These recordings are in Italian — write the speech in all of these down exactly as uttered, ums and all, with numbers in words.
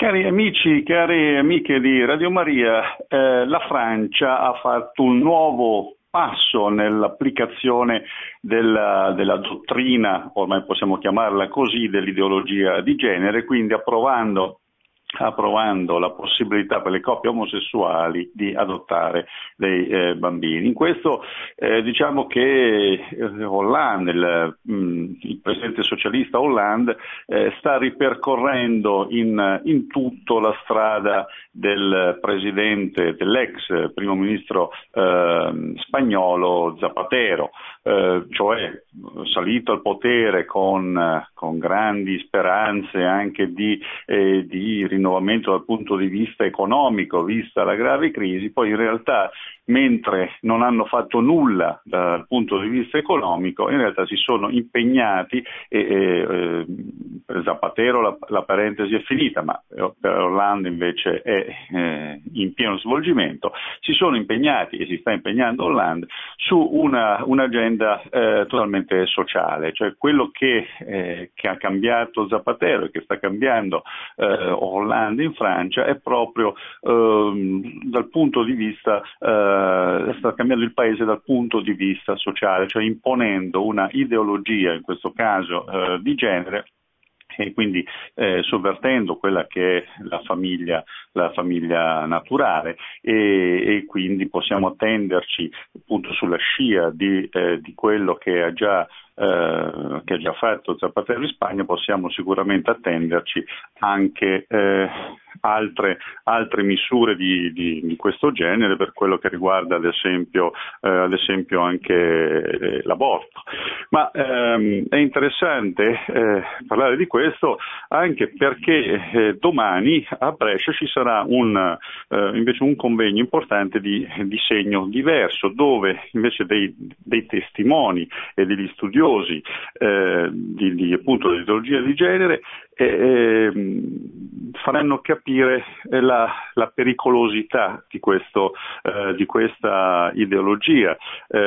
Cari amici, cari amiche di Radio Maria, eh, la Francia ha fatto un nuovo passo nell'applicazione della, della dottrina, ormai possiamo chiamarla così, dell'ideologia di genere, quindi approvando approvando la possibilità per le coppie omosessuali di adottare dei eh, bambini. In questo eh, diciamo che eh, Hollande, il, mh, il presidente socialista Hollande, eh, sta ripercorrendo in, in tutto la strada del presidente, dell'ex primo ministro eh, spagnolo Zapatero, eh, cioè salito al potere con, con grandi speranze anche di, eh, di rinnovamento dal punto di vista economico, vista la grave crisi, poi in realtà mentre non hanno fatto nulla dal punto di vista economico, in realtà si sono impegnati e, e per Zapatero la, la parentesi è finita, ma per Hollande invece è eh, in pieno svolgimento. Si sono impegnati e si sta impegnando Hollande su una, un'agenda eh, totalmente sociale, cioè quello che, eh, che ha cambiato Zapatero e che sta cambiando eh, Hollande in Francia è proprio eh, dal punto di vista eh, sta cambiando il paese dal punto di vista sociale, cioè imponendo una ideologia, in questo caso eh, di genere, e quindi eh, sovvertendo quella che è la famiglia, la famiglia naturale e, e quindi possiamo attenderci appunto sulla scia di, eh, di quello che ha già Eh, che ha già fatto Zapatero in Spagna, possiamo sicuramente attenderci anche eh, altre, altre misure di, di, di questo genere per quello che riguarda ad esempio, eh, ad esempio anche eh, l'aborto. Ma ehm, è interessante eh, parlare di questo anche perché eh, domani a Brescia ci sarà un, eh, invece un convegno importante di, di segno diverso, dove invece dei, dei testimoni e degli studiosi Eh, di, di appunto dell'ideologia di genere eh, eh, faranno capire eh, la, la pericolosità di, questo, eh, di questa ideologia.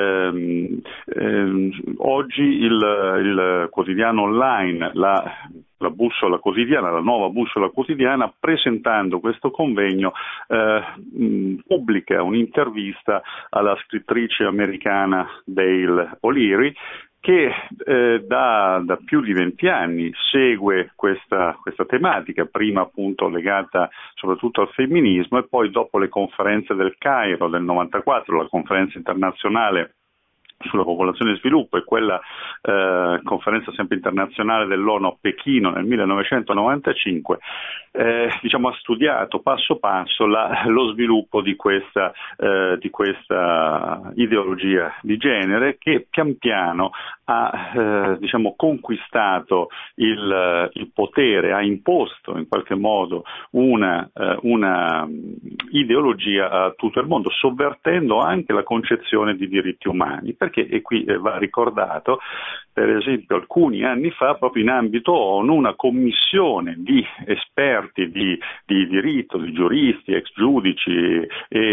Eh, eh, oggi il, il quotidiano online, la la bussola quotidiana, la nuova bussola quotidiana, presentando questo convegno eh, mh, pubblica un'intervista alla scrittrice americana Dale O'Leary, che eh, da, da più di venti anni segue questa, questa tematica, prima appunto legata soprattutto al femminismo e poi dopo le conferenze del Cairo del novantaquattro, la conferenza internazionale sulla popolazione e sviluppo e quella eh, conferenza sempre internazionale dell'ONU a Pechino nel millenovecentonovantacinque, eh, diciamo ha studiato passo passo la, lo sviluppo di questa, eh, di questa ideologia di genere che pian piano ha eh, diciamo conquistato il, il potere, ha imposto in qualche modo una, eh, una ideologia a tutto il mondo, sovvertendo anche la concezione di diritti umani. Perché, e qui va ricordato, per esempio alcuni anni fa, proprio in ambito ONU, una commissione di esperti di, di diritto, di giuristi, ex giudici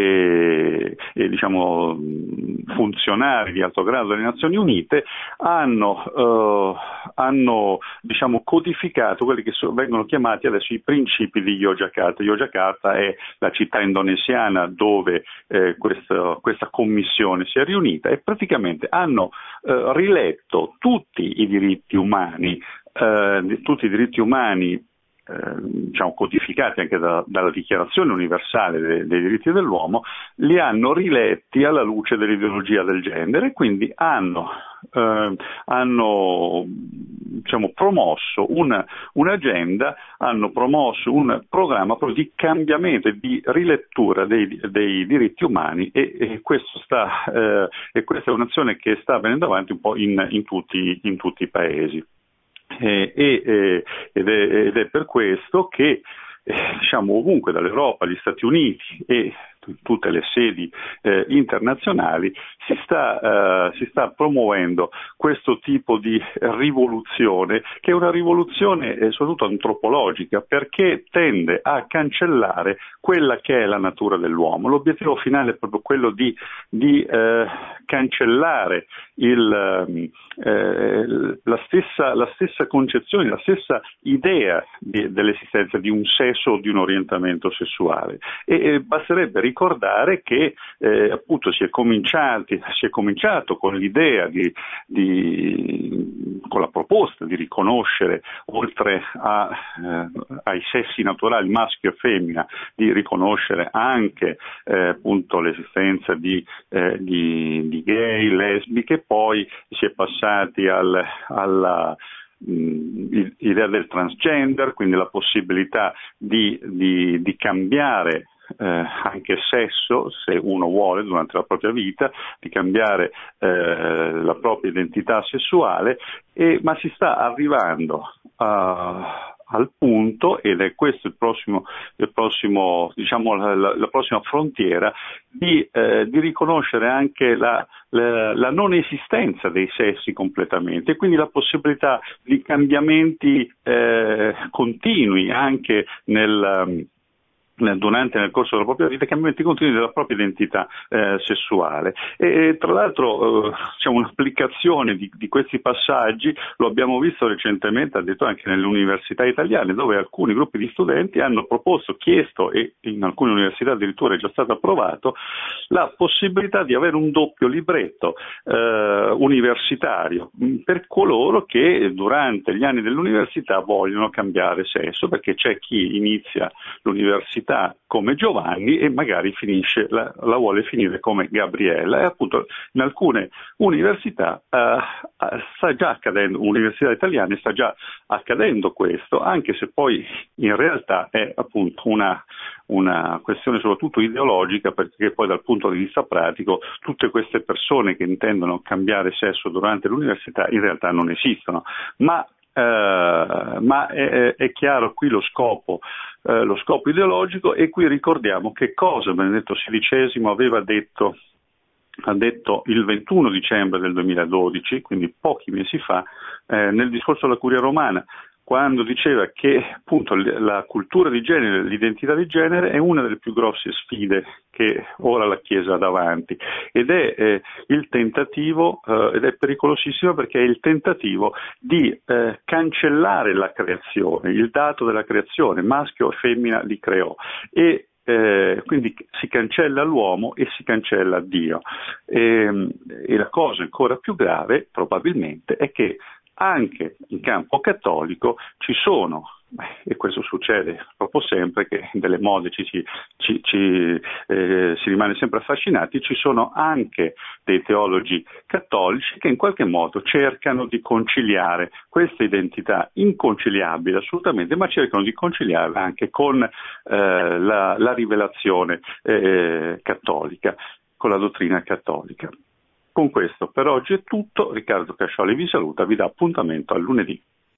e, e diciamo funzionari di alto grado delle Nazioni Unite hanno, eh, hanno diciamo codificato quelli che so, vengono chiamati adesso i principi di Yogyakarta. Yogyakarta è la città indonesiana dove eh, questa, questa commissione si è riunita e praticamente hanno eh, riletto tutti i diritti umani, eh, tutti i diritti umani eh, diciamo codificati anche da, dalla Dichiarazione universale dei, dei diritti dell'uomo, li hanno riletti alla luce dell'ideologia del genere e quindi hanno, eh, hanno diciamo, promosso una, un'agenda, hanno promosso un programma proprio di cambiamento e di rilettura dei, dei diritti umani e, e, questo sta, eh, e questa è un'azione che sta venendo avanti un po' in, in, tutti, in tutti i paesi. Eh, e, eh, ed, è, ed è per questo che eh, diciamo ovunque, dall'Europa agli Stati Uniti e in tutte le sedi eh, internazionali, si sta, eh, si sta promuovendo questo tipo di rivoluzione, che è una rivoluzione eh, soprattutto antropologica, perché tende a cancellare quella che è la natura dell'uomo. L'obiettivo finale è proprio quello di, di eh, cancellare il, eh, la, stessa, la stessa concezione, la stessa idea di, dell'esistenza di un sesso o di un orientamento sessuale. E, e basterebbe ricordare che eh, appunto si è cominciati, si è cominciato con l'idea di, di con la proposta di riconoscere, oltre a, eh, ai sessi naturali maschio e femmina, di riconoscere anche eh, appunto l'esistenza di, eh, di, di gay, lesbiche. Poi si è passati al, alla idea del transgender, quindi la possibilità di, di, di cambiare eh, anche sesso, se uno vuole, durante la propria vita, di cambiare eh, la propria identità sessuale, e, ma si sta arrivando a al punto, ed è questo il prossimo, il prossimo diciamo la, la, la prossima frontiera, di, eh, di riconoscere anche la, la, la non esistenza dei sessi completamente, e quindi la possibilità di cambiamenti eh, continui anche nel durante nel corso della propria vita, cambiamenti continui della propria identità eh, sessuale. E tra l'altro eh, diciamo, un'applicazione di, di questi passaggi lo abbiamo visto recentemente, addirittura anche nelle università italiane, dove alcuni gruppi di studenti hanno proposto, chiesto, e in alcune università addirittura è già stato approvato, la possibilità di avere un doppio libretto eh, universitario per coloro che durante gli anni dell'università vogliono cambiare sesso, perché c'è chi inizia l'università come Giovanni e magari finisce la, la vuole finire come Gabriella, e appunto in alcune università eh, sta già accadendo, università italiane sta già accadendo questo, anche se poi in realtà è appunto una, una questione soprattutto ideologica, perché poi dal punto di vista pratico tutte queste persone che intendono cambiare sesso durante l'università in realtà non esistono, ma Uh, ma è, è chiaro qui lo scopo, uh, lo scopo ideologico, e qui ricordiamo che cosa Benedetto sedicesimo aveva detto, ha detto il ventuno dicembre del duemiladodici, quindi pochi mesi fa, eh, nel discorso alla Curia Romana, quando diceva che appunto la cultura di genere, l'identità di genere è una delle più grosse sfide che ora la Chiesa ha davanti, ed è eh, il tentativo, eh, ed è pericolosissimo perché è il tentativo di eh, cancellare la creazione, il dato della creazione, maschio e femmina li creò, e Eh, quindi si cancella l'uomo e si cancella Dio. E, e la cosa ancora più grave probabilmente è che anche in campo cattolico ci sono, e questo succede proprio sempre, che delle mode ci, ci, ci, ci eh, si rimane sempre affascinati, ci sono anche dei teologi cattolici che in qualche modo cercano di conciliare questa identità inconciliabile assolutamente, ma cercano di conciliarla anche con eh, la, la rivelazione eh, cattolica, con la dottrina cattolica. Con questo per oggi è tutto. Riccardo Cascioli vi saluta, vi dà appuntamento a lunedì.